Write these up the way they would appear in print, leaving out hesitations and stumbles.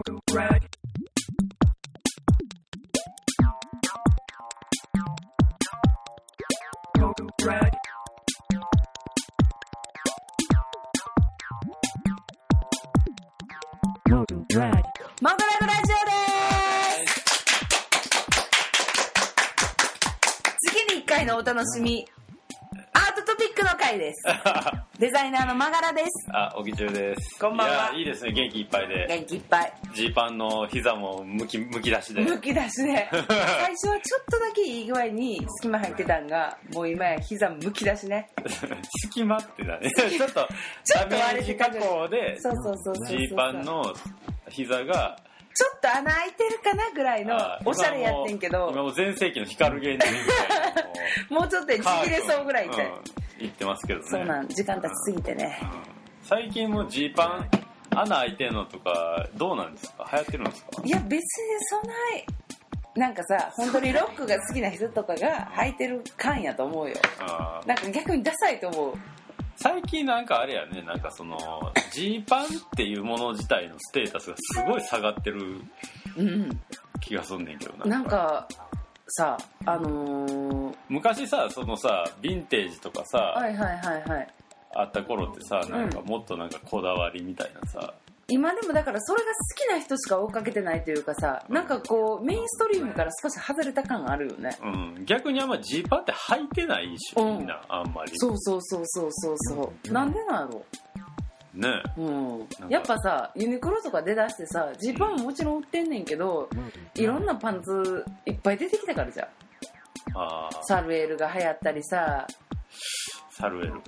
モグラグラジオです。月に1回のお楽しみ、アートトピックの回です。デザイナーのマガラです。 おぎちゅうです。 こんばんは。 いや、いいですね、元気いっぱいで。 元気いっぱい。 ジーパンの膝もむき出しで。 むき出しで。最初はちょっとだけいい具合に隙間入ってたんが、もう今や膝むき出しね。 隙間ってだね。ちょっとダメージ加工で、ジーパンの膝がちょっと穴開いてるかなぐらいのおしゃれやってんけど、 今も全盛期の光芸人みたいなもうちょっとちぎれそうぐらいって、 言ってますけどね。 そうなん、時間経ちすぎてね。 最近もジーパン穴開いてるのとかどうなんですか？流行ってるんですか？ いや別にそんなんかさ、本当にロックが好きな人とかが履いてる感やと思うよ。なんか逆にダサいと思う。 最近なんかあれやね、なんかそのジーパンっていうもの自体のステータスがすごい下がってる気がすんねんけどな。 なんかさ、 昔さ、そのさヴィンテージとかさ、 はいはいはいはい、 あった頃ってさ、なんかもっとなんかこだわりみたいなさ、 今でもだからそれが好きな人しか追っかけてないというかさ、なんかこうメインストリームから少し外れた感あるよね。 逆にあんまジーパンって履いてないし、みんなあんまり。そうなんでなんやろね。 やっぱさ、ユニクロとか出だしてさ、ジーパンももちろん売ってんねんけど、いろんなパンツいっぱい出てきたからじゃん。サルエルが流行ったりさ。 サルエル。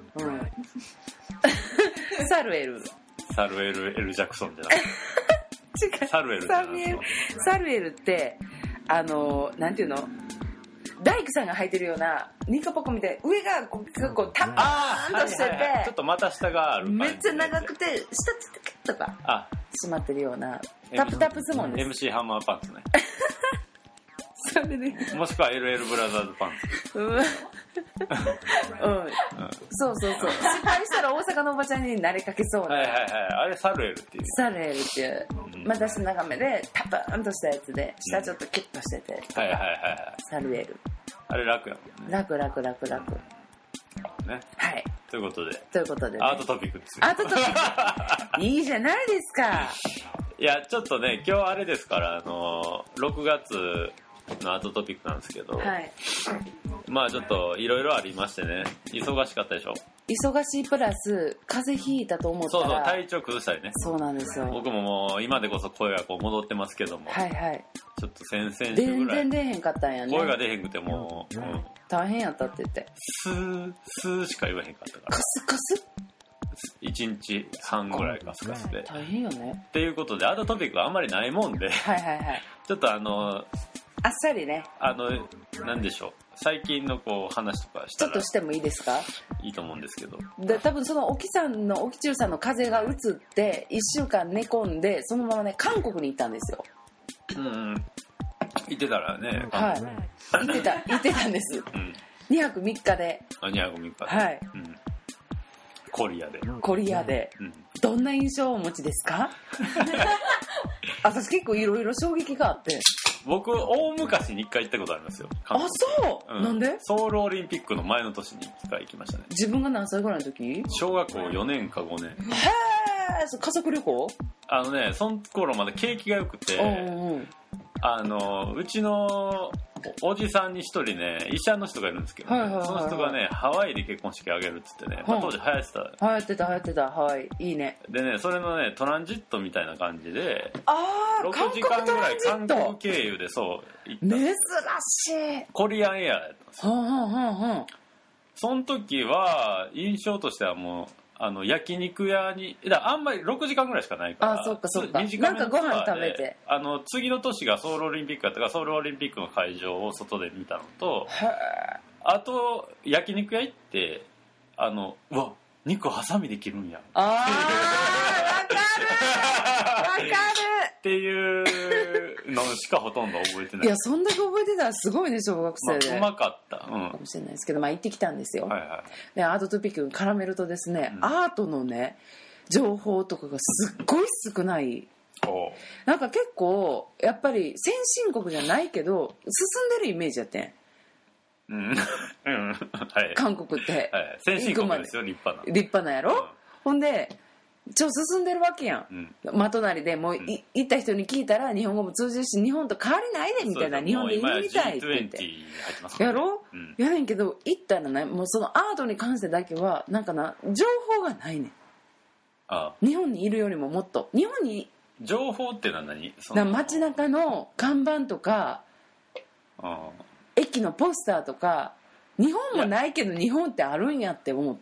サルエル。 サルエル・エル・ジャクソンじゃなくて。違う。サルエルじゃないですか。 サルエルって、なんていうの、大工さんが履いてるようなニカポコみたいな、上がこうタッパーンとしてて、 ちょっと股下がある感じ、 めっちゃ長くて下つけとか閉まってるようなタプタプズボンです。 MC ハンマーパンツね。 それでもしくは LL ブラザーズパンツ。 そう失敗したら大阪のおばちゃんになりかけそうな。 あれサルエルっていう。 サルエルっていう、股下長めでタプーンとしたやつで下ちょっとキュッとしてて、サルエル。あれ楽やもんね。 楽ね。はい。 ということで、 ね、 アートトピックですよ。 アートトピックいいじゃないですか。 いやちょっとね、今日あれですから、6月のアートトピックなんですけど、まあちょっといろいろありましてね、忙しかったでしょ。 忙しいプラス風邪ひいたと思ったら、 そう体調崩したりね。 そうなんですよ。 僕ももう今でこそ声がこう戻ってますけども、ちょっと先々週ぐらい全然出へんかったんやね。 声が出へんくてもう、 大変やったって言って、 スーしか言わへんかったから、 カスカス 1日半ぐらいカスカスで大変よね。 っていうことで、アートトピックはあんまりないもんで、ちょっとあっさりね、 なんでしょう、最近のこう話とかしたらちょっとしてもいいですか？ いいと思うんですけど、 多分その沖中さんの風邪が移って1週間寝込んで、そのままね韓国に行ったんですよ。 行ってたらね、 行ってたんです。2泊3日で。 2泊3日で。コリアで。どんな印象をお持ちですか？私結構いろいろ衝撃があって。 僕大昔に1回行ったことありますよ。 そう、なんで？ ソウルオリンピックの前の年に1回行きましたね。 自分が何歳ぐらいの時？ 小学校4年か5年。 家族旅行？ その頃まだ景気が良くて、うちのおじさんに一人ね、医者の人がいるんですけど、その人がね、ハワイで結婚式あげるっつってね、当時流行ってた。ハワイいいね。でね、それのねトランジットみたいな感じで、6時間ぐらい韓国経由で行った。 珍しい。 コリアンエアやったんですよ。その時は印象としてはもう焼肉屋に、あんまり6時間ぐらいしかないから、 そっかなんかご飯食べて、 次の年がソウルオリンピックだったから、ソウルオリンピックの会場を外で見たのと、あと焼肉屋行って、うわ、肉ハサミで切るんや、わかるっていうのしかほとんど覚えてない。 いや、そんだけ覚えてたらすごいね、小学生で。 うまかった、かもしれないですけど、行ってきたんですよ。でアートトピック絡めるとですね、アートのね情報とかがすっごい少ないなんか結構やっぱり先進国じゃないけど進んでるイメージやってん、はい、韓国って、 はい、先進国ですよ。立派なやろ、ほんで進んでるわけやん、真隣でもう、行った人に聞いたら日本語も通じるし日本と変わりないでみたいな、日本でいるみたいって言ってやろ、やねんけど行ったらね、もうそのアートに関してだけはなんかな情報がないねん。日本にいるよりももっと日本に情報ってのは何？ 街中の看板とか駅のポスターとか日本もないけど日本ってあるんやって思った。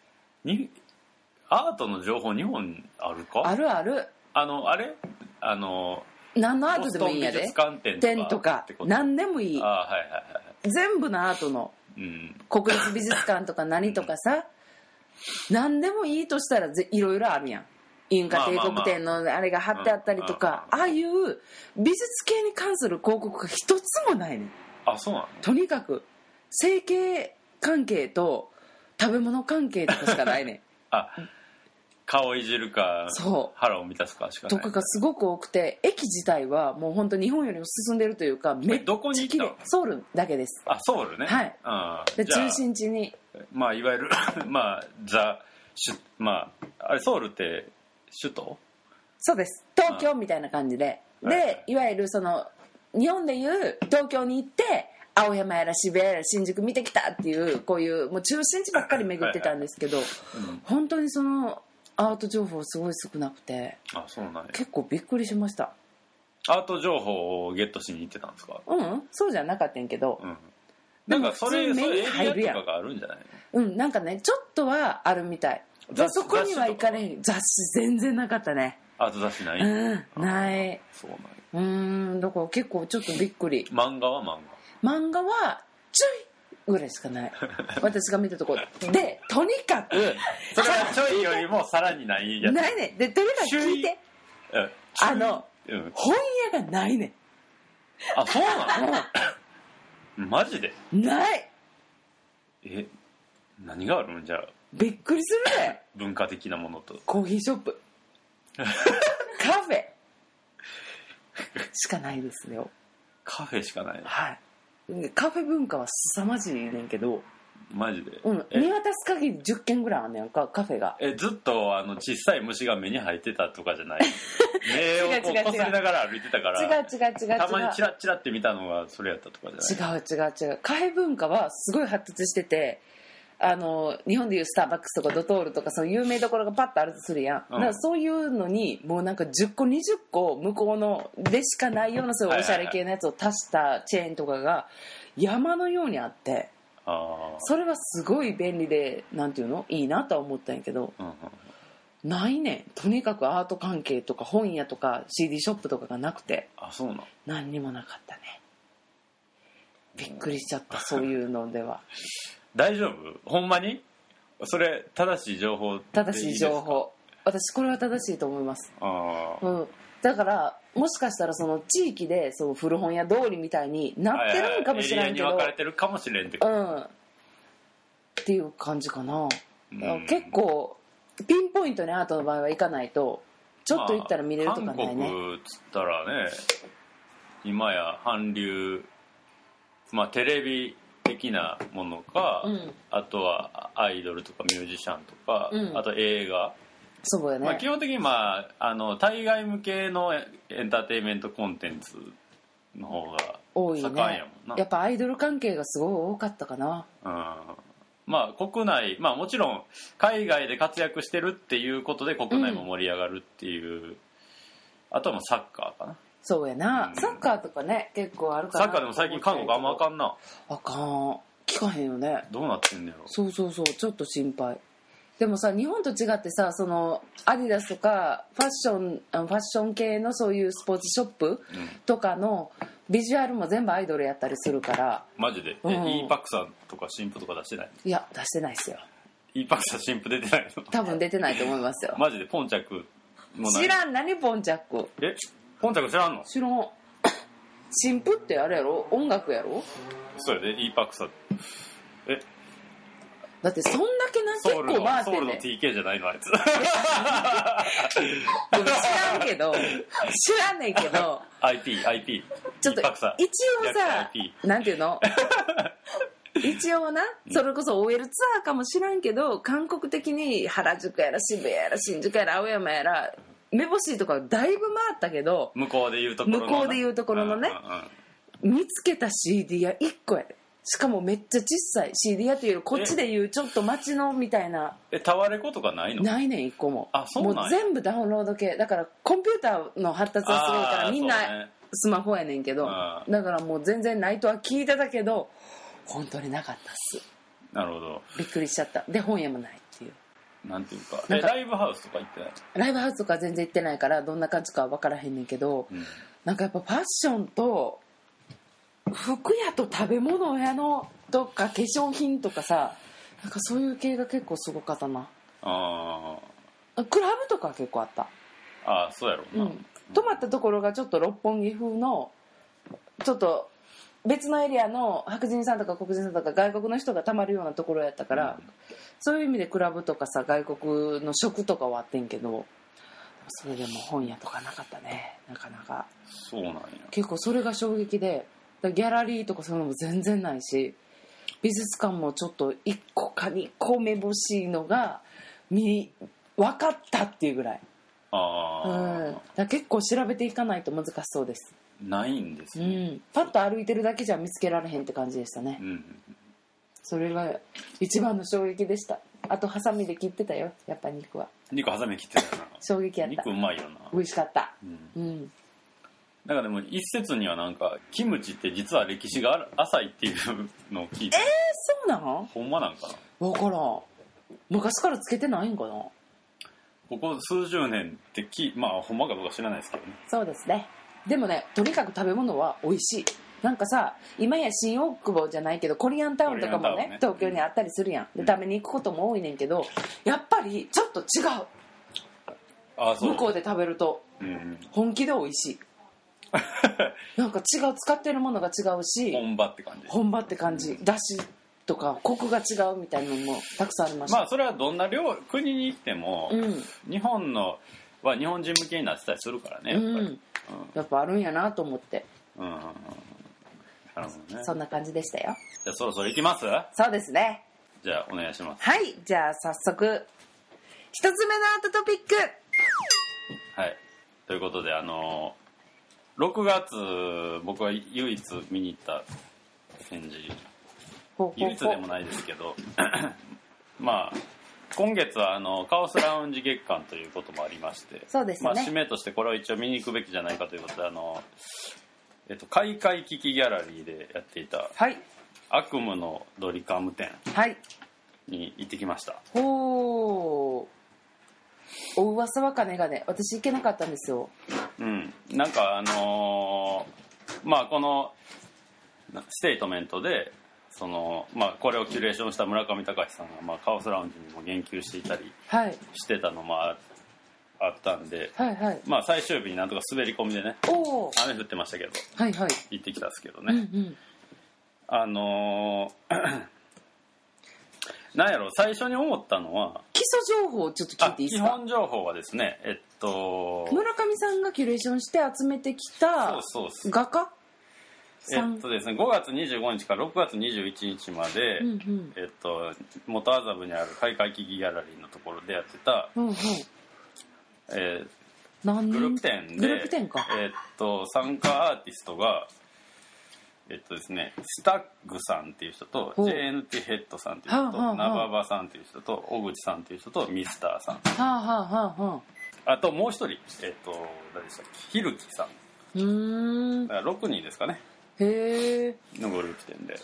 アートの情報日本あるか？ あるある。 あれ何のアートでもいいんやで。展とか何でもいい。全部のアートの、国立美術館とか何とかさ、何でもいいとしたらいろいろあるやん。インカ帝国展のあれが貼ってあったりとか、ああいう美術系に関する広告が一つもないねん。 あ、そうなの？ とにかく整形関係と食べ物関係とかしかないねん。 顔いじるか腹を満たすかしかないとかがすごく多くて、駅自体はもう本当日本よりも進んでるというか、めっちゃ綺麗。ソウルだけです。 ソウルね。 はい。で中心地にいわゆるあれソウルって首都？ そうです。東京みたいな感じで、でいわゆるその日本でいう東京に行って青山やら渋谷やら新宿見てきたっていうこういうもう中心地ばっかり巡ってたんですけど、本当にそのアート情報すごい少なくて、 そうなんや。 結構びっくりしました。 アート情報をゲットしに行ってたんですか？ そうじゃなかったんけど、 なんかそれエリアとかがあるんじゃないの？なんかねちょっとはあるみたい。そこには行かれへん。雑誌全然なかったね。 アート雑誌ない？ ない。 そうなんや。 だから結構ちょっとびっくり。 漫画はちょいぐらいしかない。私が見たところで、とにかくそれはちょいよりもさらにないやつ。 ないね。でとにかく聞いて、本屋がないね。 そうなの？マジで？ ない。 何があるんじゃあ？ びっくりするね。 文化的なものとコーヒーショップカフェしかないですよ。 カフェしかない。 はい。カフェ文化は凄まじいねんけど。 マジで？ 見渡す限り10軒ぐらいあんねんか、カフェが。 ずっと小さい虫が目に入ってたとかじゃない？目をこすりながら歩いてたから。 違う。 たまにチラッチラって見たのがそれやったとかじゃない？ 違う。カフェ文化はすごい発達してて、日本でいうスターバックスとかドトールとかそういう有名どころがパッとあるとするやん、だからそういうのにもうなんか10個20個向こうのでしかないようなそういうおしゃれ系のやつを足したチェーンとかが山のようにあって、それはすごい便利でなんていうのいいなとは思ったんやけど、ないねん。とにかくアート関係とか本屋とか CD ショップとかがなくて、 そうなの？ 何にもなかったね。びっくりしちゃった。そういうのでは大丈夫？ほんまに？それ正しい情報でいいですか？ 正しい情報。私これは正しいと思います。だからもしかしたらその地域でその古本屋通りみたいになってるんかもしれんけど、エリアに分かれてるかもしれんってこと、っていう感じかな。結構ピンポイントにアートの場合は行かないとちょっと行ったら見れるとかないね。 韓国っつったらね、今や韓流、テレビ的なものか、あとはアイドルとかミュージシャンとか、あと映画、 そうやね。 基本的に対外向けのエンターテインメントコンテンツの方が盛んやもんな。 やっぱアイドル関係がすごい多かったかな。 国内、もちろん海外で活躍してるっていうことで国内も盛り上がるっていう、あとはもうサッカーかな。 そうやな、サッカーとかね結構あるから。 サッカーでも最近韓国あんまあかんな。 あかん、聞かへんよね。 どうなってんねやろ。 そうちょっと心配。でもさ、日本と違ってさ、そのアディダスとかファッション系のそういうスポーツショップとかのビジュアルも全部アイドルやったりするから。マジで？ E パクさんとか新婦とか出してない？ いや出してないですよ。 E パクさん新婦出てないの？ 多分出てないと思いますよ。 マジで？ポンチャックもない？ 知らん。何ポンチャック？ ポンチャック知らんの？ 知らん。新婦ってあれやろ、音楽やろ。 そうやで、E パクさん。 だってそんだけな結構回ってソウルの TK じゃないのあいつ知らんけど知らんねんけど IP ちょっと一応さなんていうの一応なそれこそ OL ツアーかもしらんけど韓国的に原宿やら渋谷やら新宿やら青山やら目星とかだいぶ回ったけど向こうでいうところのね、 見つけた CD 屋1個やでしかもめっちゃ小さい CD 屋というよりこっちでいうちょっと街のみたいなタワレコとかないの？ ないねん1個も。 そうなんや。 もう全部ダウンロード系だからコンピューターの発達はすごいからみんなスマホやねんけど、だからもう全然ないとは聞いてたけど本当になかったっす。 なるほど。 びっくりしちゃった。で本屋もないっていう。 なんていうかライブハウスとか行ってない？ ライブハウスとか全然行ってないからどんな感じか分からへんねんけど、なんかやっぱファッションと服屋と食べ物屋のとか化粧品とかさなんかそういう系が結構すごかったな。クラブとか結構あった。 そうやろうな、 泊まったところがちょっと六本木風のちょっと別のエリアの白人さんとか黒人さんとか外国の人がたまるようなところやったから、そういう意味でクラブとかさ外国の食とかはあってんけどそれでも本屋とかなかったねなかなか。 そうなんや。 結構それが衝撃でギャラリーとかそういうのも全然ないし美術館もちょっと1個か2個目欲しいのが分かったっていうぐらい。だ結構調べていかないと難しそうです。 ないんですね、 パッと歩いてるだけじゃ見つけられへんって感じでしたね、それが一番の衝撃でした。あとハサミで切ってたよやっぱ肉は。 肉ハサミで切ってたよな。 衝撃やった。 肉うまいよな。 美味しかった。 だからでも一説にはなんかキムチって実は歴史が浅いっていうのを聞いて。 そうなの？ ほんまなんかな。 分からん。昔からつけてないんかな。 ここ数十年ってまあほんまかどうか知らないですけどね。 そうですね。でもねとにかく食べ物は美味しい。なんかさ今や新大久保じゃないけどコリアンタウンとかもね東京にあったりするやん。で食べに行くことも多いねんけどやっぱりちょっと違う。向こうで食べると、本気で美味しい。なんか違う使ってるものが違うし本場って感じ。 本場って感じ。だしとかコクが違うみたいなのもたくさんありました。 まあそれはどんな国に行っても、日本のは日本人向けになってたりするからねやっぱり、 やっぱあるんやなと思って、 なるほどね。 そんな感じでしたよ。 じゃあそろそろ行きます？ そうですね。 じゃあお願いします。 はい、じゃあ早速一つ目のアートトピック。 はいということで6月僕は唯一見に行った展示唯一でもないですけどまあ今月はカオスラウンジ月間ということもありまして、 そうですね、 締めとしてこれを一応見に行くべきじゃないかということで開会危機ギャラリーでやっていた、悪夢のドリカム展に行ってきました。 お噂は金がね私行けなかったんですよ。 なんかまあこのステートメントでこれをキュレーションした村上隆さんが、カオスラウンジにも言及していたりしてたのもあったんで、最終日になんとか滑り込みでね雨降ってましたけど、行ってきたんですけどね、なんやろ最初に思ったのは基礎情報をちょっと聞いていいですか？ 基本情報はですね村上さんがキュレーションして集めてきた画家ですね、5月25日から6月21日まで、元麻布にある開会危機ギャラリーのところでやってた、グループ展で参加アーティストがですね、スタッグさんっていう人と JNT ヘッドさんっていう人とナババさんっていう人と小口さんっていう人とミスターさん、あともう一人誰でしたっけ、ひるきさん、だから6人ですかねのグループ展で、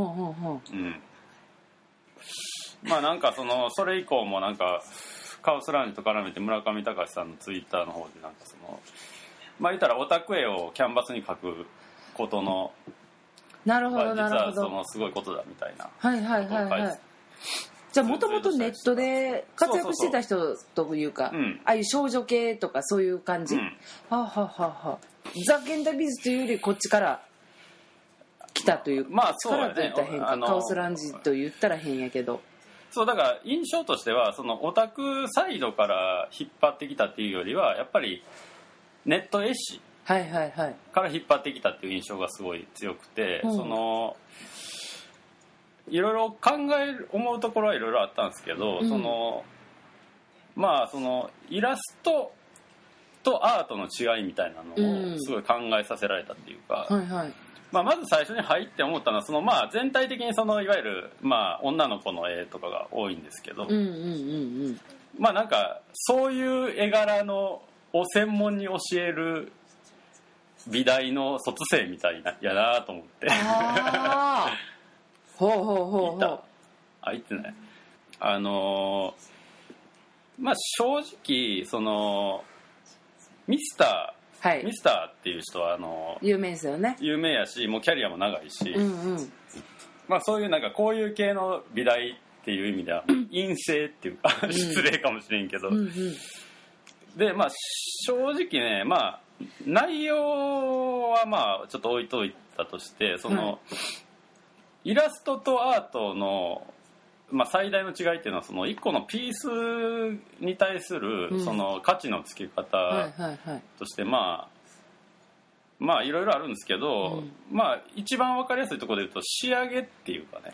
まあなんかそれ以降もなんかカオスラウンジと絡めて村上隆さんのツイッターの方でなんかまあ言ったらオタク絵をキャンバスに描くことのなるほどなるほど、 実はすごいことだみたいなじゃあもともとネットで活躍してた人というか、ああいう少女系とかそういう感じ、ザ・現代美術というよりこっちから来たというか、 そうだね、 カオスラウンジと言ったら変やけど、 そうだから印象としてはそのオタクサイドから引っ張ってきたっていうよりはやっぱりネット絵師から引っ張ってきたっていう印象がすごい強くて、そのいろいろ思うところはいろいろあったんですけど、そのまあそのイラストとアートの違いみたいなのをすごい考えさせられたっていうか、まあ、まず最初に入って思ったのはそのまあ全体的にそのいわゆるまあ女の子の絵とかが多いんですけど、まあなんかそういう絵柄のを専門に教える美大の卒生みたいなやなと思って。 ほうほうほうほう。 言ってない。まあ正直そのミスターっていう人は有名ですよね。 有名やしもうキャリアも長いし、まあそういうなんかこういう系の美大っていう意味では陰性っていうか失礼かもしれんけど、でまあ正直ね、まあ内容はまあちょっと置いといたとしてその、イラストとアートのまあ、最大の違いっていうのはその1個のピースに対するその価値のつけ方としてまあいろいろあるんですけど、まあ一番分かりやすいところで言うと仕上げっていうかね、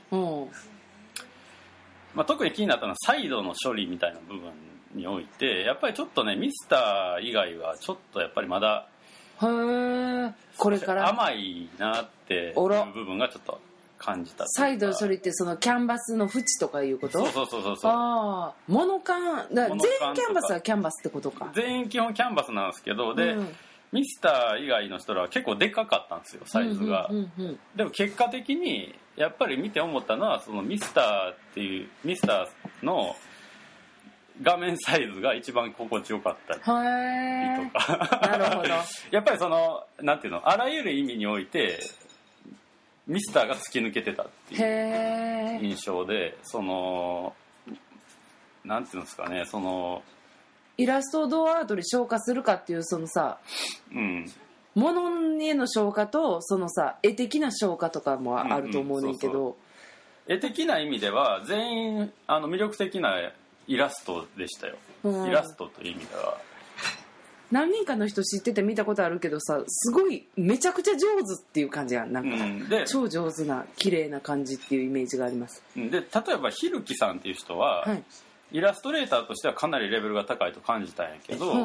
まあ、特に気になったのはサイドの処理みたいな部分においてやっぱりちょっとねミスター以外はちょっとやっぱりまだこれから甘いなっていう部分がちょっと感じた。 サイド処理ってそのキャンバスの縁とかいうこと？ そうモノカン全員キャンバスはキャンバスってことか。 全員基本キャンバスなんですけど、で、ミスター以外の人らは結構でかかったんですよサイズが。でも結果的にやっぱり見て思ったのはそのミスターの画面サイズが一番心地よかったりとかなるほどやっぱりそのなんていうのあらゆる意味においてミスターが突き抜けてたっていう印象で、そのなんていうんですかね、そのイラストをどうアートに昇華するかっていうそのさ、ものへの昇華とそのさ絵的な昇華とかもあると思うねんけど、 絵的な意味では全員魅力的なイラストでしたよ。イラストという意味では何人かの人知ってて見たことあるけどさ、すごいめちゃくちゃ上手っていう感じやん、なんか、超上手な綺麗な感じっていうイメージがあります。 で例えばひるきさんっていう人は、イラストレーターとしてはかなりレベルが高いと感じたんやけど、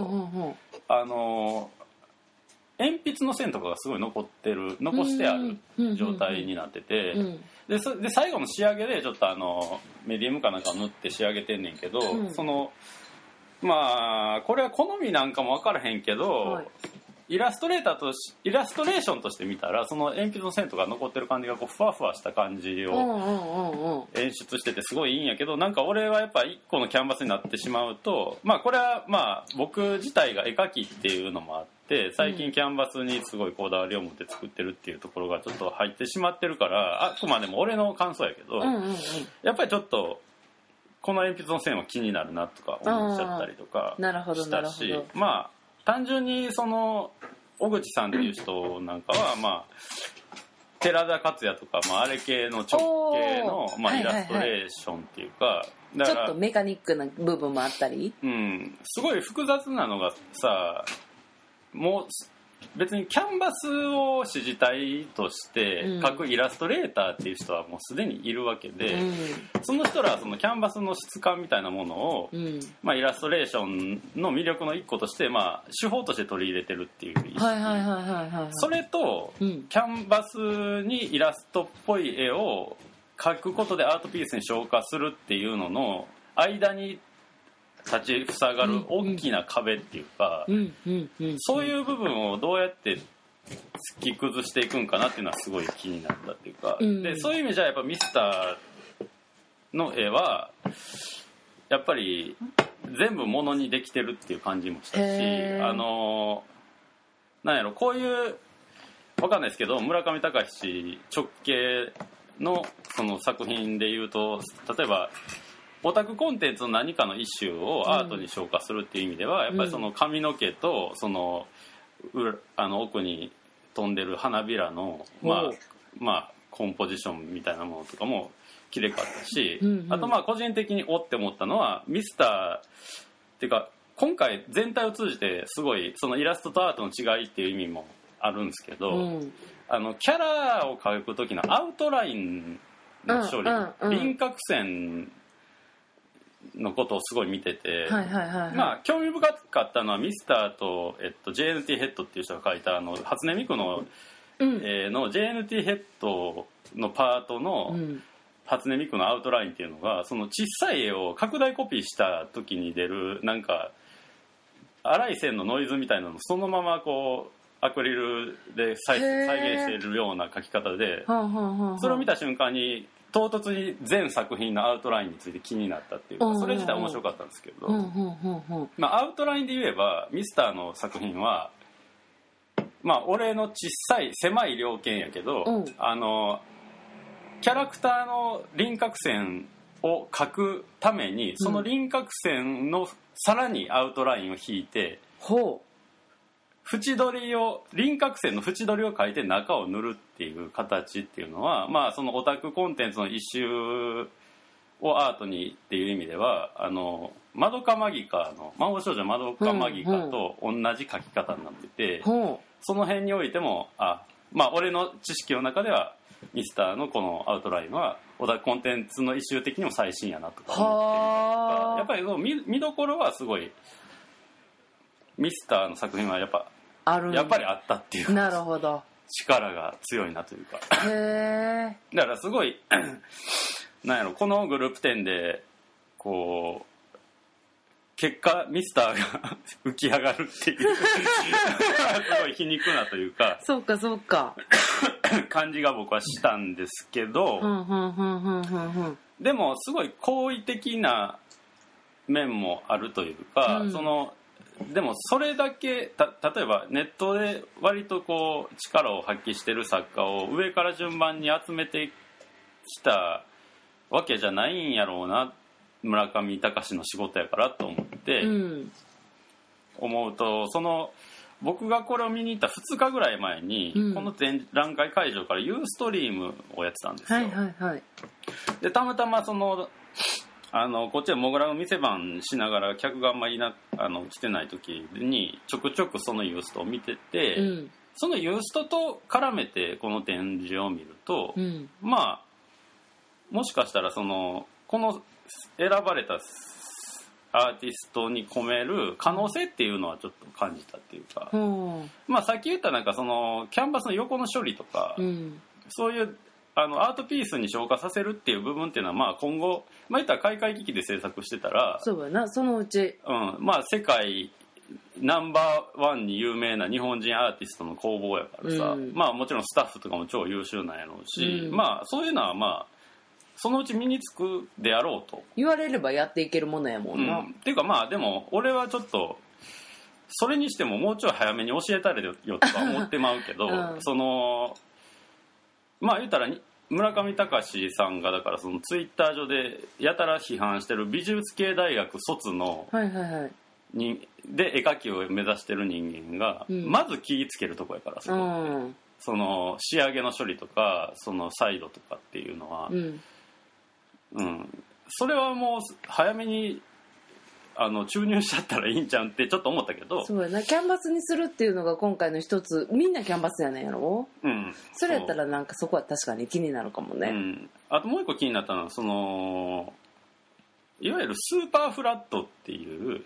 鉛筆の線とかがすごい残してある状態になってて、で最後の仕上げでちょっとメディウムかなんかを塗って仕上げてんねんけど、そのまあこれは好みなんかも分からへんけど、イラストレーションとして見たらその鉛筆の線とか残ってる感じがこうふわふわした感じを演出しててすごいいいんやけど、なんか俺はやっぱ一個のキャンバスになってしまうと、まあこれはまあ僕自体が絵描きっていうのもあって最近キャンバスにすごいこだわりを持って作ってるっていうところがちょっと入ってしまってるから、あくまでも俺の感想やけど、やっぱりちょっとこの鉛筆の線は気になるなとか思っちゃったりとかしたし、まあ単純にその小口さんっていう人なんかはまあ寺田克也とか、まあ、あれ系の直系の、まあ、イラストレーションっていうか、 だからちょっとメカニックな部分もあったり、 すごい複雑なのがさ、もう別にキャンバスを支持体として描くイラストレーターっていう人はもうすでにいるわけで、その人らはそのキャンバスの質感みたいなものを、まあ、イラストレーションの魅力の一個として、まあ、手法として取り入れてるっていう意識、それと、キャンバスにイラストっぽい絵を描くことでアートピースに昇華するっていうのの間に立ち塞がる大きな壁っていうか、そういう部分をどうやって突き崩していくんかなっていうのはすごい気になったっていうか、でそういう意味じゃやっぱミスターの絵はやっぱり全部物にできてるっていう感じもしたし、なんやろ、こういうわかんないですけど村上隆直系のその作品でいうと、例えばオタクコンテンツの何かの一種をアートに昇華するっていう意味では、やっぱりその髪の毛とその奥に飛んでる花びらのまあコンポジションみたいなものとかもきれかったし、 うんうん、 あとまあ個人的におって思ったのはミスターっていうか今回全体を通じてすごいそのイラストとアートの違いっていう意味もあるんですけど、うん、キャラを描く時のアウトラインの処理、輪郭線のことをすごい見てて、まあ興味深かったのはミスターと、JNT ヘッドっていう人が描いた初音ミクの、の JNT ヘッドのパートの、初音ミクのアウトラインっていうのがその小さい絵を拡大コピーした時に出るなんか粗い線のノイズみたいなのをそのままこうアクリルで再現しているような描き方で、それを見た瞬間に唐突に全作品のアウトラインについて気になったっていうか、それ自体面白かったんですけど、まあアウトラインで言えばミスターの作品はまあ俺の小さい狭い猟犬やけど、キャラクターの輪郭線を描くためにその輪郭線のさらにアウトラインを引いて、輪郭線の縁取りを描いて中を塗るっていう形っていうのは、まあそのオタクコンテンツの一周をアートにっていう意味ではマドカマギカの魔法少女マドカマギカと同じ描き方になってて、その辺においてもまあ俺の知識の中ではミスターのこのアウトラインはオタクコンテンツの一周的にも最新やなとか思ってるとか、やっぱり見どころはすごいミスターの作品はやっぱりあったっていうか、 なるほど、 力が強いなというかへー、 だからすごいなんやろ、このグループ展でこう結果ミスターが浮き上がるっていうすごい皮肉なというかそうか感じが僕はしたんですけど、でもすごい好意的な面もあるというか、でもそれだけ例えばネットで割とこう力を発揮してる作家を上から順番に集めてきたわけじゃないんやろうな、村上隆の仕事やからと思って、思うと僕がこれを見に行った2日ぐらい前に、この展覧会会場からユーストリームをやってたんですよ、でたまたまこっちはモグラの店番しながら客があんまり来てない時にちょくちょくそのユーストを見てて、そのユーストと絡めてこの展示を見ると、まあもしかしたらこの選ばれたアーティストに込める可能性っていうのはちょっと感じたっていうか、まあさっき言ったなんかキャンバスの横の処理とか、そういうアートピースに昇華させるっていう部分っていうのは、まあ今後、まあ言ったら開会機器で制作してたら、 そうやな、そのうち、 まあ世界ナンバーワンに有名な日本人アーティストの工房やからさ、まあもちろんスタッフとかも超優秀なんやろうし、まあそういうのはまあそのうち身につくであろうと言われればやっていけるものやもんな、 っていうかまあでも俺はちょっとそれにしてももうちょい早めに教えたれよとか思ってまうけど、まあ言ったら村上隆さんがだからツイッター上でやたら批判してる美術系大学卒の、で絵描きを目指してる人間が、まず気ぃつけるとこやからその仕上げの処理とかサイドとかっていうのは、それはもう早めに注入しちゃったらいいんちゃうってちょっと思ったけど、 そうやな、キャンバスにするっていうのが今回の一つ、みんなキャンバスやねんやろ、それやったらなんかそこは確かに気になるかもね、 あともう一個気になったのはいわゆるスーパーフラットっていう、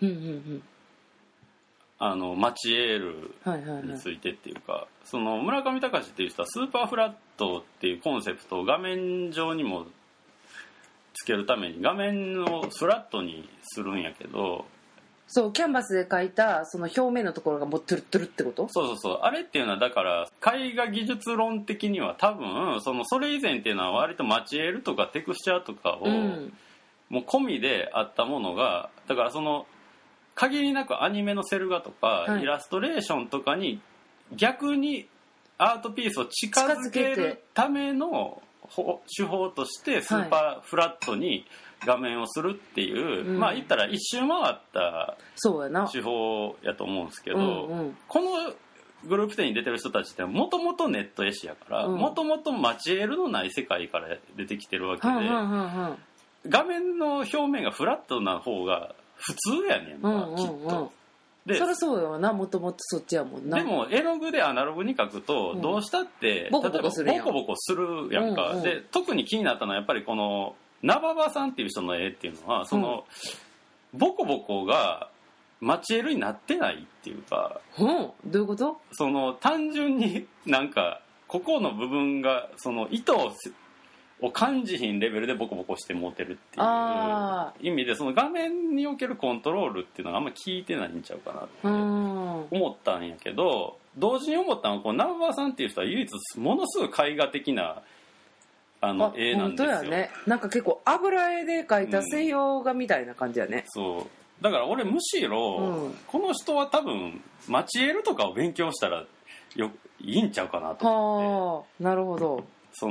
マチエールについてっていうか、村上隆っていう人はスーパーフラットっていうコンセプトを画面上にもつけるために画面をフラットにするんやけど、 そうキャンバスで描いたその表面のところがもうトゥルトゥルってこと？ そうあれっていうのはだから絵画技術論的には多分それ以前っていうのは割とマチエールとかテクスチャーとかを、もう込みであったものが、だから限りなくアニメのセル画とか、イラストレーションとかに逆にアートピースを近づけるための手法としてスーパーフラットに画面をするっていう、まあ言ったら一周回った手法やと思うんですけど、このグループ展に出てる人たちってもともとネット絵師やからもともとマチエールのない世界から出てきてるわけで、画面の表面がフラットな方が普通やねんか、きっと。 でそりゃそうよな、もともとそっちやもんな。 でも絵の具でアナログに描くとどうしたって、 ボコボコするやん。 ボコボコするやんか、で特に気になったのはやっぱりこのナババさんっていう人の絵っていうのはその、ボコボコがマチエールになってないっていうか、 どういうこと？ その単純になんかここの部分がその糸を感じひんレベルでボコボコして持てるっていう意味で、その画面におけるコントロールっていうのがあんま効いてないんちゃうかなって思ったんやけど、同時に思ったのはこのナンバーさんっていう人は唯一ものすごい絵画的な絵なんですよ。 本当やね。なんか結構油絵で描いた西洋画みたいな感じやね。 そうだから俺むしろ、この人は多分マチエールとかを勉強したらいいんちゃうかなと思って。 なるほど。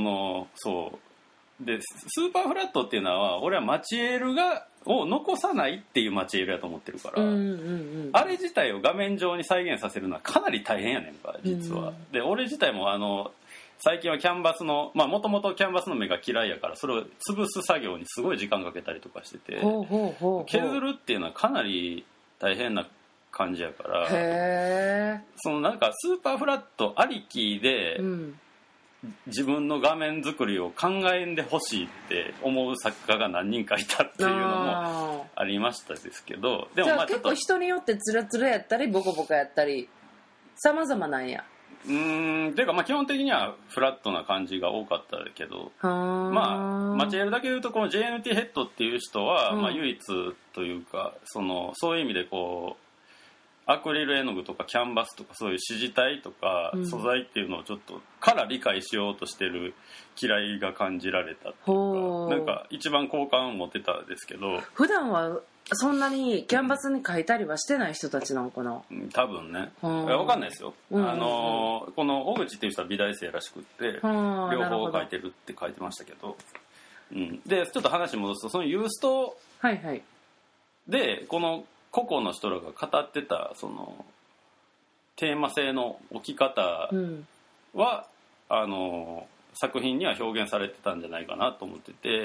そうでスーパーフラットっていうのは俺はマチエールを残さないっていうマチエールやと思ってるから、あれ自体を画面上に再現させるのはかなり大変やねんか実は。で俺自体も最近はキャンバスのもともとキャンバスの目が嫌いやからそれを潰す作業にすごい時間かけたりとかしてて、削るっていうのはかなり大変な感じやから、そのなんかスーパーフラットありきで、自分の画面作りを考えんでほしいって思う作家が何人かいたっていうのもありましたですけど、でもじゃあ結構人によってツラツラやったりボコボコやったり様々なんや。 ていうか基本的にはフラットな感じが多かったけど、マチエールだけでいうとこの JNT ヘッドっていう人は、唯一というかそういう意味でこうアクリル絵の具とかキャンバスとかそういう指示体とか素材っていうのをちょっとから理解しようとしてる嫌いが感じられたっていうか、なんか一番好感を持てたですけど、 普段はそんなにキャンバスに描いたりはしてない人たちなのかな。 多分ね、分かんないですよ。この小口っていう人は美大生らしくって両方描いてるって書いてましたけど、でちょっと話戻すとそのユーストでこの個々の人らが語ってたそのテーマ性の置き方は、作品には表現されてたんじゃないかなと思ってて、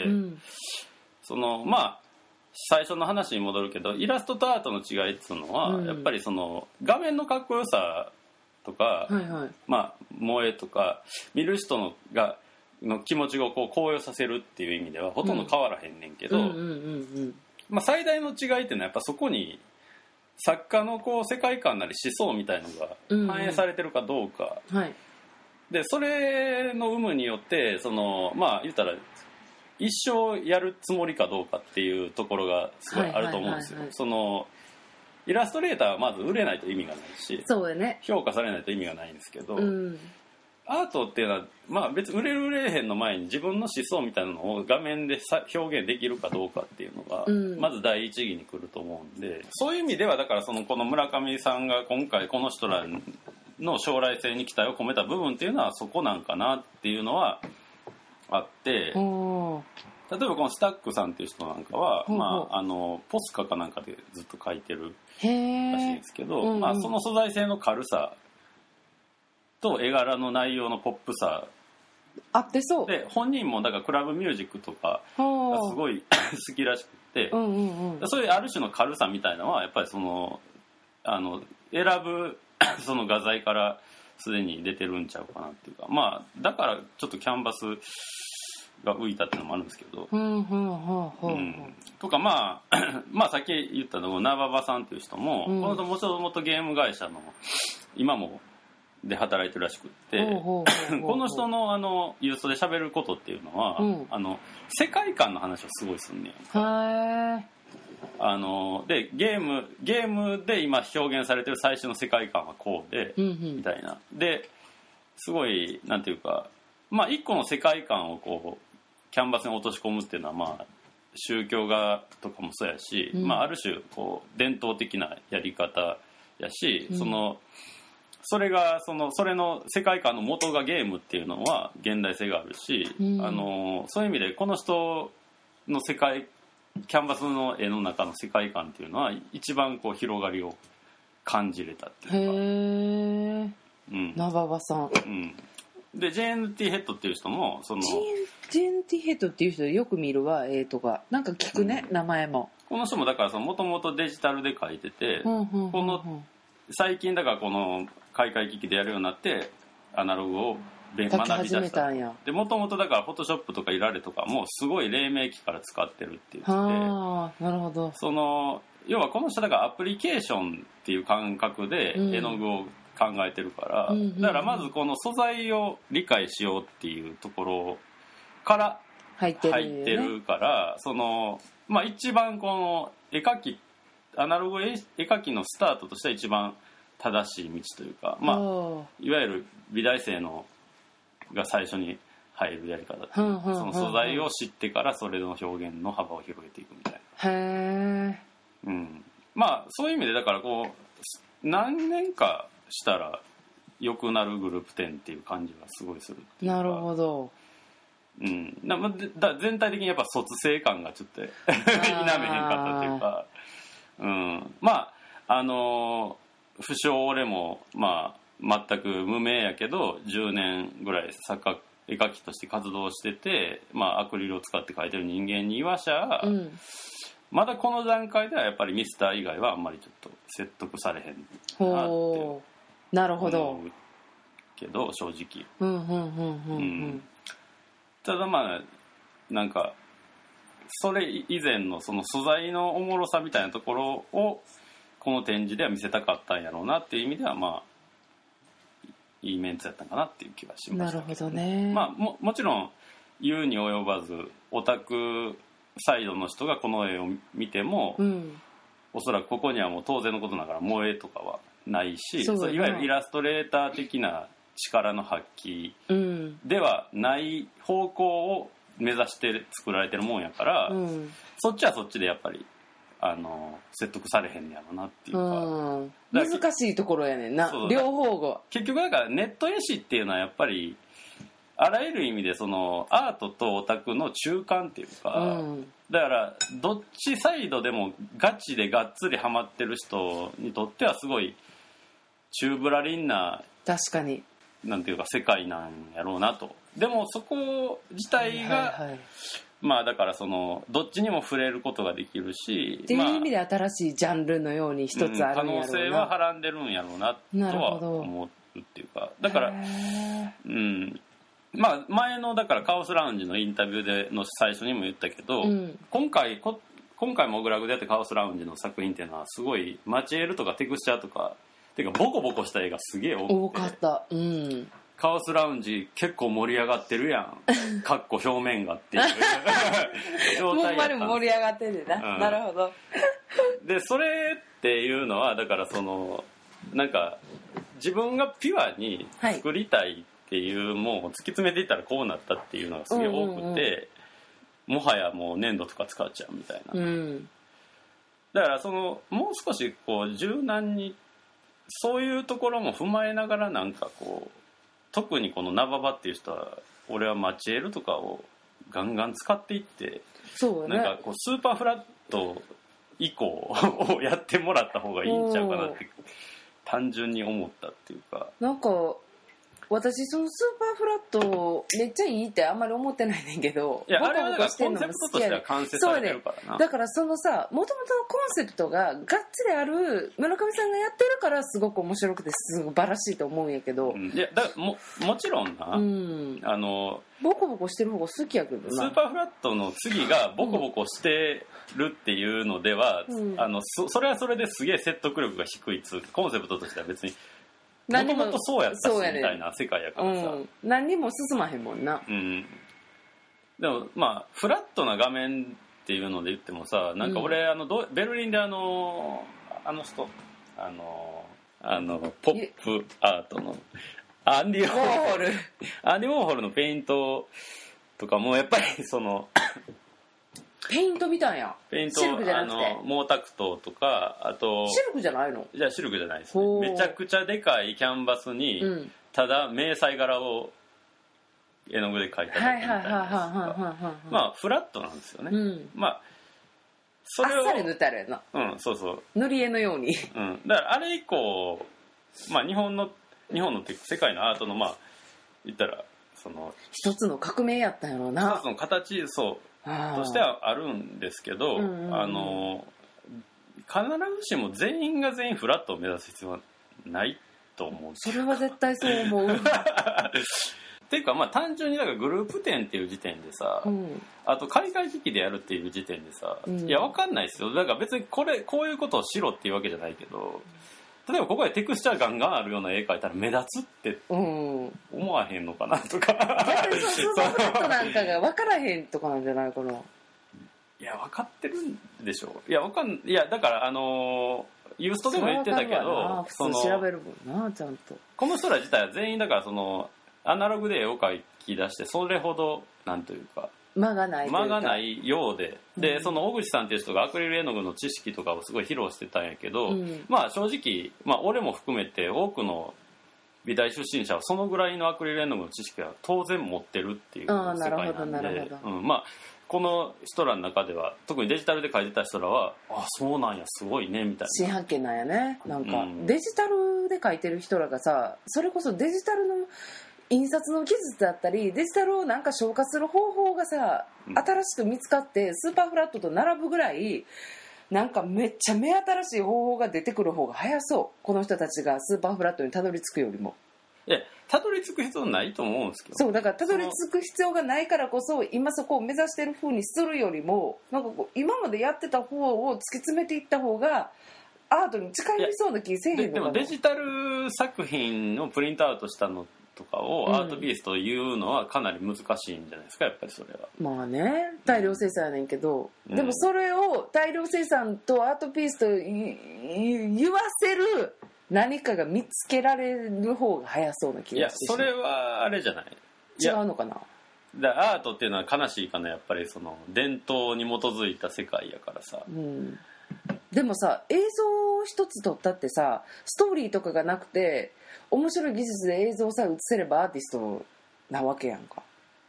最初の話に戻るけどイラストとアートの違いっていうのは、やっぱりその画面のかっこよさとか、萌えとか見る人の気持ちをこう高揚させるっていう意味ではほとんど変わらへんねんけど、最大の違いっていうのはやっぱそこに作家のこう世界観なり思想みたいのが反映されてるかどうか、でそれの有無によって言ったら一生やるつもりかどうかっていうところがすごいあると思うんですよ。イラストレーターはまず売れないと意味がないし、評価されないと意味がないんですけど、アートっていうのは、別に売れる売れへんの前に自分の思想みたいなのを画面で表現できるかどうかっていうのが、まず第一義に来ると思うんで、そういう意味ではだからこの村上さんが今回この人らの将来性に期待を込めた部分っていうのはそこなんかなっていうのはあって、例えばこのスタックさんっていう人なんかは、ポスカかなんかでずっと描いてるらしいんですけど、その素材性の軽さと絵柄の内容のポップさあってそうで、本人もだからクラブミュージックとかがすごい好きらしくて、そういうある種の軽さみたいなのはやっぱり選ぶその画材からすでに出てるんちゃうかなっていうか、だからちょっとキャンバスが浮いたっていうのもあるんですけど、とかさっき言ったのナババさんっていう人も、この人もともとゲーム会社の今もで働いてるらしくって、この人のユーストで喋ることっていうのは、世界観の話をすごいすんねん。でゲームで今表現されてる最初の世界観はこうで、みたいなですごいなんていうか、一個の世界観をこうキャンバスに落とし込むっていうのは宗教画とかもそうやし、ある種こう伝統的なやり方やし、それの世界観の元がゲームっていうのは現代性があるし、そういう意味でこの人のキャンバスの絵の中の世界観っていうのは一番こう広がりを感じれたっていうか、 ナババさん、 で JNT ヘッドっていう人もその JNT ヘッドっていう人よく見るわとかなんか聞くね、名前も。 この人もだからもともとデジタルで書いてて、この最近だからこの開会機器でやるようになってアナログを学び出したで、もともとだからフォトショップとかイラレとかもすごい黎明期から使ってるって言ってて、 なるほど。 その要はこの人だからアプリケーションっていう感覚で絵の具を考えてるから、だからまずこの素材を理解しようっていうところから入ってるから、そのまあ一番この絵描きアナログ絵描きのスタートとしては一番正しい道というか、まあいわゆる美大生のが最初に入るやり方っていう、その素材を知ってからそれの表現の幅を広げていくみたいな。 へえ。まあそういう意味でだからこう何年かしたら良くなるグループ10っていう感じがすごいするっていうか。 なるほど。 全体的にやっぱ卒生感がちょっと否めへんかったっていうか、まあ不詳俺もまあ全く無名やけど10年ぐらい絵描きとして活動してて、まあ、アクリルを使って描いてる人間に言わしゃ、まだこの段階ではやっぱりミスター以外はあんまりちょっと説得されへんなってなるほど思うけど正直。ただまあなんかそれ以前のその素材のおもろさみたいなところをこの展示では見せたかったんやろうなっていう意味ではまあいいメンツやったんかなっていう気はしました。 なるほどね。 まあ もちろん言うに及ばずオタクサイドの人がこの絵を見ても、おそらくここにはもう当然のことながら萌えとかはないし、いわゆるイラストレーター的な力の発揮ではない方向を目指して作られてるもんやから、そっちはそっちでやっぱり説得されへんねやろなっていうか、 難しいところやねんな、両方が。 結局だからネット絵師っていうのはやっぱりあらゆる意味でそのアートとオタクの中間っていうか、だからどっちサイドでもガチでがっつりハマってる人にとってはすごい宙ぶらりんな、 確かになんていうか世界なんやろうなと。でもそこ自体が、まあだからそのどっちにも触れることができるしっていう意味で新しいジャンルのように一つあるんやろうな、 可能性ははらんでるんやろうなとは思うっていうか、だからまあ前のだからカオスラウンジのインタビューでの最初にも言ったけど、今回モグラグでやったカオスラウンジの作品っていうのはすごいマチエールとかテクスチャーとかていうかボコボコした絵がすげえ多かった。 カオスラウンジ結構盛り上がってるやんかっこ表面がっていう状態やったんです。 盛り上がってるな、なるほど。 でそれっていうのはだからそのなんか自分がピュアに作りたいっていうもんを突き詰めていったらこうなったっていうのがすげえ多くて、もはやもう粘土とか使っちゃうみたいな、だからそのもう少しこう柔軟にそういうところも踏まえながらなんかこう特にこのナババっていう人は俺はマチエールとかをガンガン使っていって、なんかこうスーパーフラット以降をやってもらった方がいいんちゃうかなって単純に思ったっていうか、 なんか私そのスーパーフラットめっちゃいいってあんまり思ってないねんけど、 いやあれはだからコンセプトとしては完成されてるからな。 だからそのさもともとのコンセプトががっつりある村上さんがやってるからすごく面白くてすごいバラしいと思うんやけど、 いやもちろんな、 ボコボコしてる方が好きやけどな。 スーパーフラットの次がボコボコしてるっていうのでは、それはそれですげえ説得力が低いコンセプトとしては別にもともとそうやったしみたいな世界やからさ、 何にも進まへんもんな。 でもまあフラットな画面っていうので言ってもさ、なんか俺ベルリンであの人ポップアートのアンディ・ウォーホルのペイントとかもやっぱりそのペイント見たんや。 ペイントシルクじゃなくて毛沢東とかあとシルクじゃないの？ じゃあシルクじゃないですね。めちゃくちゃでかいキャンバスに、ただ迷彩柄を絵の具で描いただけみたいな、まあフラットなんですよね、まあそれをあっさり塗ってあるやな。 そうそう塗り絵のように、 だからあれ以降まあ日本の日本の世界のアートのまあ言ったらその一つの革命やったんやろうな。 一つの形としてはあるんですけど、必ずしも全員が全員フラットを目指す必要はないと思う。 それは絶対そう思う。 っていうかまあ単純にだからグループ展っていう時点でさ、あと海外機器でやるっていう時点でさ、いやわかんないですよ。だから別にこういうことをしろっていうわけじゃないけど、例えばここでテクスチャーガンガンあるような絵描いたら目立つって思わへんのかなとか。 逆にそういうことなんかが分からへんとかなんじゃないかな。 いや分かってるんでしょ。いやだからユーストでも言ってたけど、 普通調べるもんなちゃんと。 この人ら自体は全員だからアナログで絵を描き出してそれほどなんというか間がないようで、その小口さんっていう人がアクリル絵の具の知識とかをすごい披露してたんやけど、まあ正直、まあ、俺も含めて多くの美大出身者はそのぐらいのアクリル絵の具の知識は当然持ってるっていう世界なんで、まあこの人らの中では特にデジタルで描いてた人らはそうなんやすごいねみたいな新発見なんやね。なんか、デジタルで描いてる人らがさ、それこそデジタルの印刷の技術だったりデジタルをなんか消化する方法がさ、新しく見つかってスーパーフラットと並ぶぐらいなんかめっちゃ目新しい方法が出てくる方が早そう。この人たちがスーパーフラットにたどり着くよりも。 いやたどり着く必要ないと思うんですけど。 そうだからたどり着く必要がないからこそ今そこを目指してる風にするよりもなんかこう今までやってた方を突き詰めていった方がアートに近寄りそうな気せえへんのかな。 でもデジタル作品をプリントアウトしたのとかをアートピースというのはかなり難しいんじゃないですか、やっぱりそれは。 まあね大量生産やねんけど、でもそれを大量生産とアートピースと言わせる何かが見つけられる方が早そうな気がして。 いやそれはあれじゃない。 違うのかな。 アートっていうのは悲しいかな、やっぱりその伝統に基づいた世界やからさ、 でもさ映像を一つ撮ったってさストーリーとかがなくて面白い技術で映像さえ映せればアーティストなわけやんか。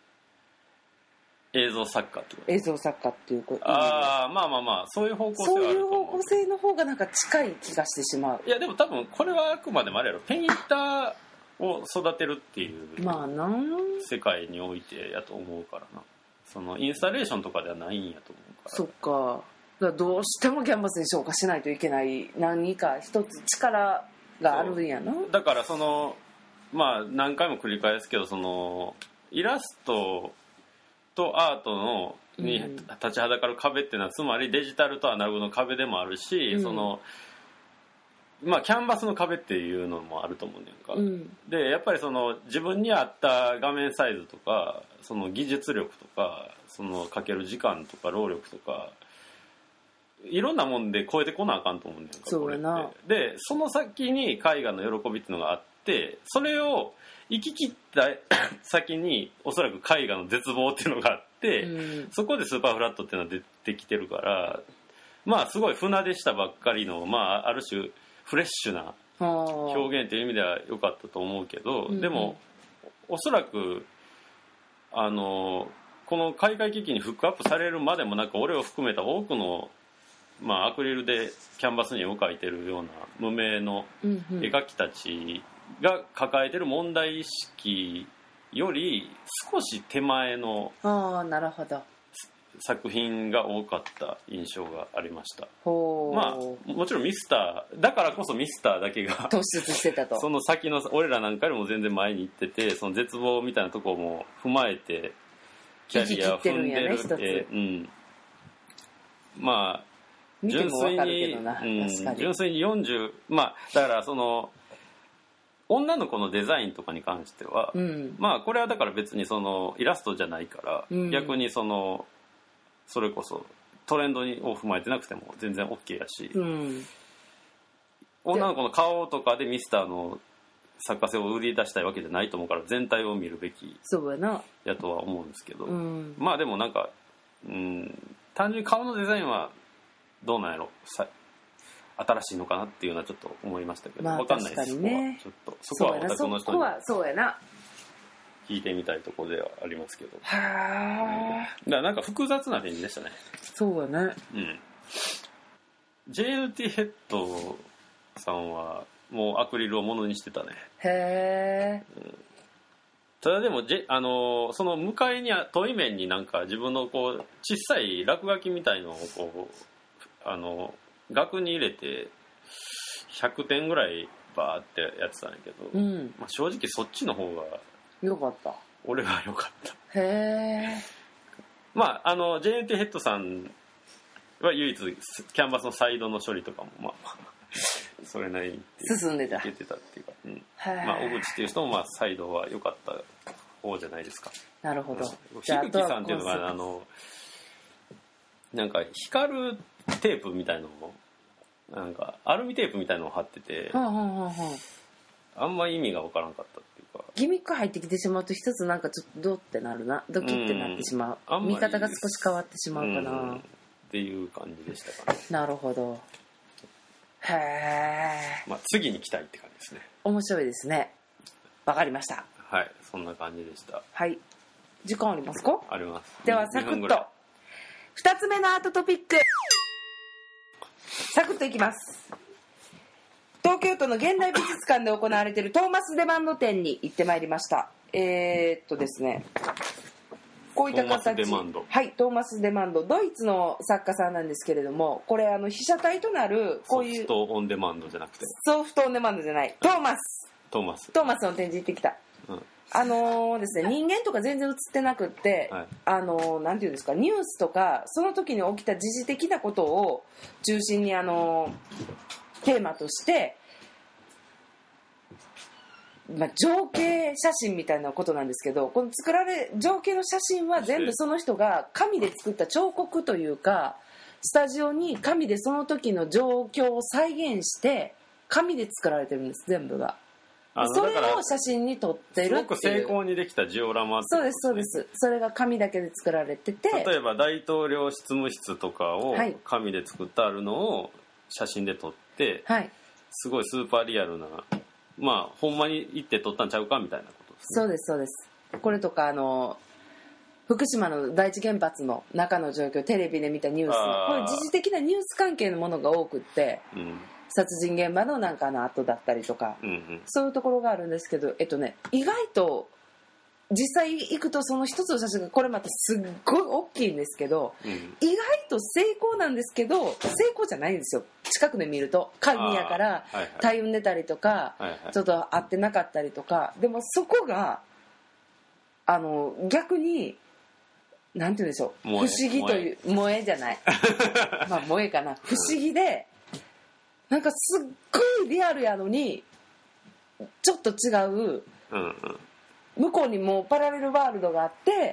映像作家ってこと。 映像作家っていうこと。 まあそういう方向性はあると思う。 そういう方向性の方がなんか近い気がしてしまう。 いやでも多分これはあくまでもあれやろ、ペインターを育てるっていう世界においてやと思うからな。そのインスタレーションとかではないんやと思うから。 そっか。だからどうしてもキャンバスに消化しないといけない何か一つ力があるんやな。 だからまあ何回も繰り返すけどイラストとアートに立ちはだかる壁っていうのはつまりデジタルとアナログの壁でもあるし、まあキャンバスの壁っていうのもあると思うねんか、でやっぱり自分に合った画面サイズとか技術力とかかける時間とか労力とかいろんなもんで超えてこなあかんと思うねんか。 そうやな。 でその先に絵画の喜びっていうのがあって、それを行き切った先におそらく絵画の絶望っていうのがあって、そこでスーパーフラットっていうのは出てきてるから、まあすごい船出したばっかりの、まあある種フレッシュな表現という意味では良かったと思うけど、でもおそらくこの海外機器にフックアップされるまでもなく俺を含めた多くのまあアクリルでキャンバスに絵を描いてるような無名の絵描きたちが抱えてる問題意識より少し手前の作品が多かった印象がありました。まあもちろんミスターだからこそミスターだけが突出してたと。 その先の俺らなんかよりも全然前に行ってて、その絶望みたいなところも踏まえてキャリアを踏んでるって、まあ純粋に40、まあだから女の子のデザインとかに関しては、まあこれはだから別にイラストじゃないから、逆にそれこそトレンドを踏まえてなくても全然 OK やし、女の子の顔とかでミスターの作家性を売り出したいわけじゃないと思うから全体を見るべきやとは思うんですけど、まあでもなんか単純に顔のデザインはどうなんやろ新しいのかなっていうのはちょっと思いましたけど、分かんないです。そこはオタクの人に聞いてみたいところではありますけど、だからなんか複雑な展示でしたね。 そうやね。 JNT ヘッドさんはもうアクリルをものにしてたね。 へえ、 ただでもその向かいに遠い面になんか自分のこう小さい落書きみたいのをこう額に入れて100点ぐらいバーってやってたんやけど、まあ、正直そっちの方がよかった。 俺は良かった。 へえ。 まあJNT ヘッドさんは唯一キャンバスのサイドの処理とかもまあそれなりに進んでた。 いけてたっていうか、まあ小口っていう人もまあサイドは良かった方じゃないですか。 なるほど。 樋口さんっていうのがなんか光るテープみたいのをなんかアルミテープみたいのを貼ってて、あんま意味が分からんかったっていうか、 ギミック入ってきてしまうと一つなんかちょっとドってなるな、ドキってなってしまう、見方が少し変わってしまうかな、 っていう感じでしたかね。 なるほど。へえ。 まあ次に期待って感じですね。 面白いですね。わかりました。 はい、そんな感じでした。 はい。時間ありますか？ あります。 ではサクッと2つ目のアートトピック、サクッといきます。東京都の現代美術館で行われているトーマス・デマンド展に行ってまいりました。ですね、こういった形、はい、トーマス・デマンド、ドイツの作家さんなんですけれども、これ被写体となるこういうソフトオンデマンドじゃなくて、 ソフトオンデマンドじゃない、トーマスの展示行ってきた。ですね、人間とか全然映ってなくって、なんていうんですか、ニュースとかその時に起きた時事的なことを中心にテーマとして、情景写真みたいなことなんですけど、この情景の写真は全部その人が紙で作った彫刻というか、スタジオに紙でその時の状況を再現して紙で作られてるんです、全部が。それを写真に撮ってるっていう、すごく精巧にできたジオラマってことですね。 そうです、それが紙だけで作られてて、 例えば大統領執務室とかを紙で作ってあるのを写真で撮って、すごいスーパーリアルな、まあほんまに行って撮ったんちゃうかみたいなことですね。 そうです。これとか福島の第一原発の中の状況、テレビで見たニュース、こういう時事的なニュース関係のものが多くって、殺人現場のなんか後だったりとか、そういうところがあるんですけど、意外と実際行くとその一つの写真がこれまたすっごい大きいんですけど、意外と成功なんですけど成功じゃないんですよ。近くで見ると紙やから体温出たりとか、ちょっと合ってなかったりとか、でもそこが逆になんて言うんでしょう、不思議という、萌えじゃないまあ萌えかな、不思議で、なんかすっごいリアルやのにちょっと違う、向こうにもパラレルワールドがあって、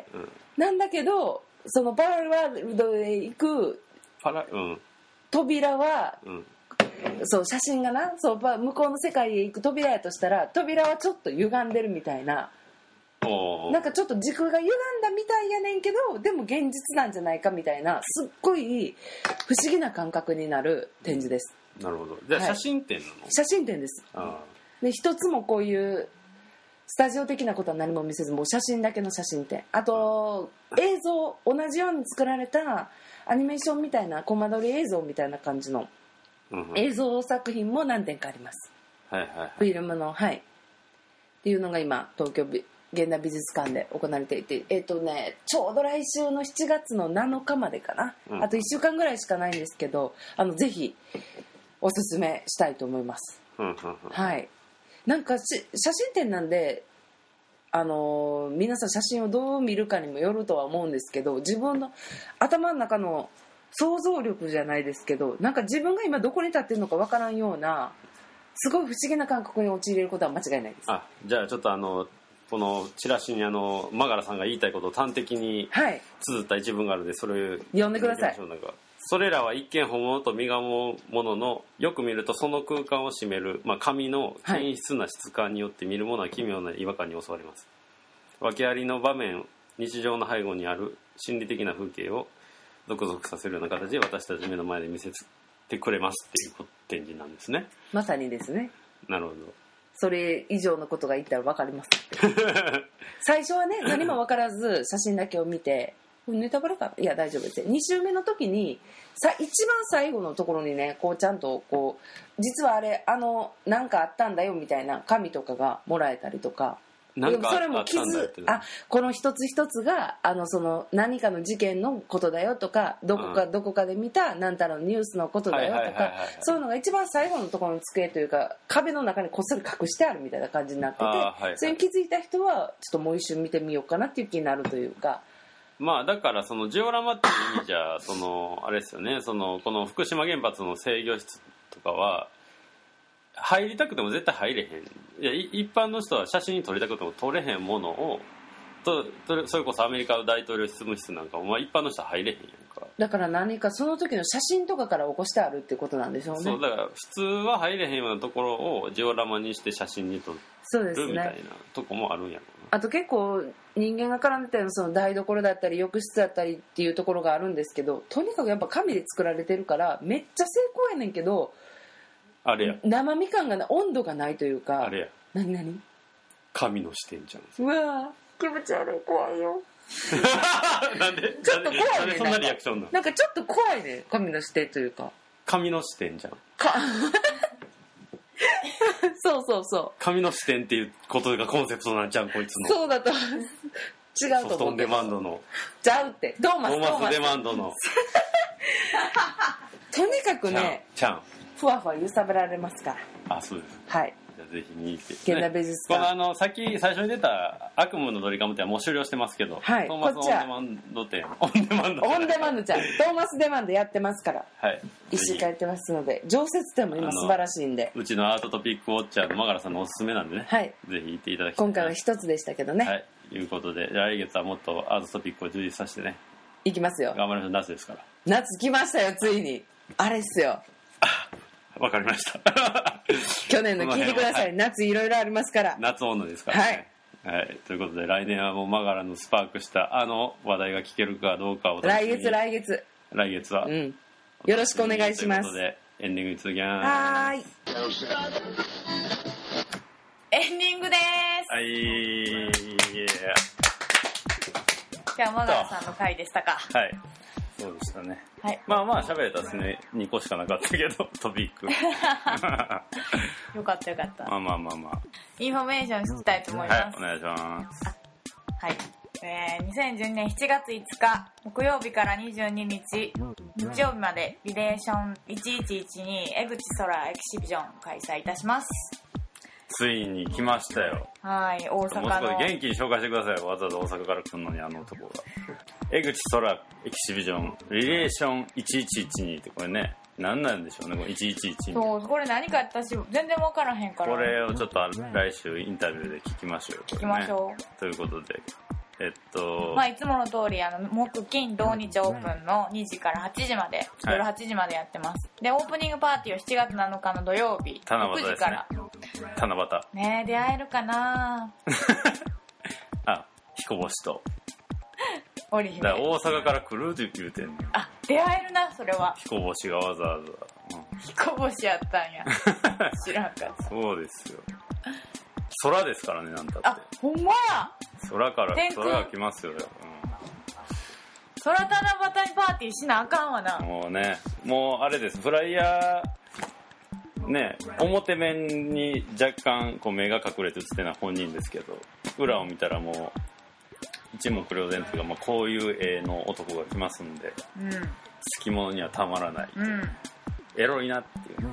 なんだけどそのパラレルワールドへ行く扉は、そう写真がな、そう向こうの世界へ行く扉やとしたら、扉はちょっと歪んでるみたいな、なんかちょっと軸が歪んだみたいやねんけど、でも現実なんじゃないかみたいな、すっごい不思議な感覚になる展示です。 なるほど。じゃあ写真展なの？ 写真展です。で一つもこういうスタジオ的なことは何も見せず、もう写真だけの写真展、あと映像、同じように作られたアニメーションみたいなコマ撮り映像みたいな感じの映像作品も何点かあります。フィルムの、っていうのが今東京現代美術館で行われていて、ちょうど来週の7月の7日までかな、あと1週間ぐらいしかないんですけど、ぜひおすすめしたいと思います。なんか写真展なんで、皆さん写真をどう見るかにもよるとは思うんですけど、自分の頭の中の想像力じゃないですけど、なんか自分が今どこに立ってるのかわからんような、すごい不思議な感覚に陥れることは間違いないです。 じゃあちょっとこのチラシにマガラさんが言いたいことを端的に綴った一文があるので、それを読んでください。 それらは一見本物と身構うものの、よく見るとその空間を占める、紙の均質な質感によって見るものは奇妙な違和感に襲われます。訳ありの場面、日常の背後にある心理的な風景をゾクゾクさせるような形で私たち目の前で見せてくれますっていう展示なんですね。 まさにですね。 なるほど。 それ以上のことが言ったら分かりますって最初はね、何も分からず写真だけを見てネタバレかいや大丈夫ですよ。2週目の時に一番最後のところにねこうちゃんとこう実はあれなんかあったんだよみたいな紙とかがもらえたりとか。 なんかそれもこの一つ一つがその何かの事件のことだよとかどこかで見た何たらのニュースのことだよとかそういうのが一番最後のところの机というか壁の中にこっそり隠してあるみたいな感じになってて、それに気づいた人はちょっともう一瞬見てみようかなっていう気になるというか。 まあだからそのジオラマっていう意味じゃあれですよね、この福島原発の制御室とかは入りたくても絶対入れへん。いや一般の人は写真に撮りたくても撮れへんものをそれこそアメリカの大統領執務室なんかも、一般の人は入れへんやんか。 だから何かその時の写真とかから起こしてあるってことなんでしょうね。 そうだから普通は入れへんようなところをジオラマにして写真に撮るみたいなとこもあるんやろうな。 あと結構人間が絡んでたようなその台所だったり浴室だったりっていうところがあるんですけど、とにかくやっぱ紙で作られてるからめっちゃ成功やねんけど、 あれや生み感が温度がないというか。 あれや何神の視点じゃん。 うわ気持ち悪い、怖いよなんでちょっと怖いね。 なんでそんなリアクションなんかちょっと怖いね、神の視点というか。 神の視点じゃんそう神の視点っていうことがコンセプトなんちゃうこいつの。 そうだと違うと思う。 ソフトオンデマンドのちゃうってトーマスデマンドのとにかくねちゃんふわふわ揺さぶられますから。 あ、そうです。 はい。 じゃあぜひ見に行って、 現代美術館。 このさっき最初に出た悪夢のドリカム店はもう終了してますけど、 はい、 トーマスオンデマンド店オンデマンドちゃんトーマスデマンドやってますから、 はい、 1週間やってますので、常設店も今素晴らしいんで、 うちのアートトピックウォッチャーのマガラさんのおすすめなんでね、 はい、 ぜひ行っていただきたい。 今回は一つでしたけどね、 はい、いうことで来月はもっとアートトピックを充実させてね行きますよ。 頑張りましょう。夏ですから。 夏来ましたよ、ついに。あれっすよ。 わかりました去年の聞いてください、はい、夏いろいろありますから。 夏女ですからね、 はい、 はい、ということで来年はもうマガラのスパークした話題が聞けるかどうかを来月は、よろしくお願いします。ということでエンディングに続きます。 はーい、エンディングです。 はい、 じゃあマガラさんの回でしたか。 はい、そうでしたね。 はい、 まあ喋れたですね。2個しかなかったけどトピックよかったまあインフォメーション聞きたいと思います。 はい、お願いします。 はい、2012年7月5日木曜日から22日日曜日までリレーション1112江口空エキシビジョン開催いたします。 ついに来ましたよ。 はい、大阪のもう少し元気に紹介してください。わざわざ大阪から来るのにあの男が江口空エキシビジョンリレーション1112ってこれね何なんでしょうね、これ1112。 そう、これ何か私全然分からへんから、 これをちょっと来週インタビューで聞きましょうよ、ね、 聞きましょう。 ということでまあいつもの通り木金土日オープンの2時から8時まで、夜8時までやってます。でオープニングパーティーを7月7日の土曜日6時から。 七夕ねえ、出会えるかなあ、彦星と織姫。 だから大阪から来るって言うてんねん。 あ、出会えるな、それは。 彦星がわざわざ、 彦星やったんや知らんかった。 そうですよ、空ですからね、なんたって。 あ、ほんまや。 空が来ますよ、 空七夕にパーティーしなあかんわな。 もうね、もうあれです、フライヤーね、表面に若干こう目が隠れて映ってるのは本人ですけど、裏を見たらもう一目瞭然というか、まあ、こういう絵の男が来ますんで、好き者にはたまらない、エロいなっていう、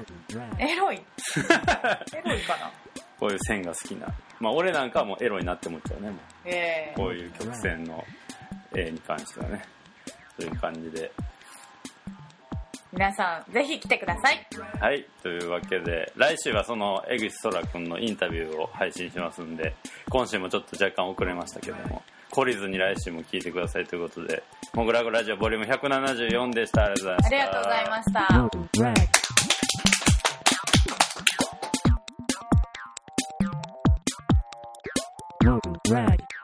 エロいかなこういう線が好きな、まあ俺なんかはもうエロいなって思っちゃうね、もう、こういう曲線の絵に関してはね、そういう感じで皆さんぜひ来てください。 はい、というわけで来週はその江口空くんのインタビューを配信しますんで、今週もちょっと若干遅れましたけども懲りずに来週も聞いてくださいということで、モグラグラジオボリューム174でした。ありがとうございました。 ありがとうございました。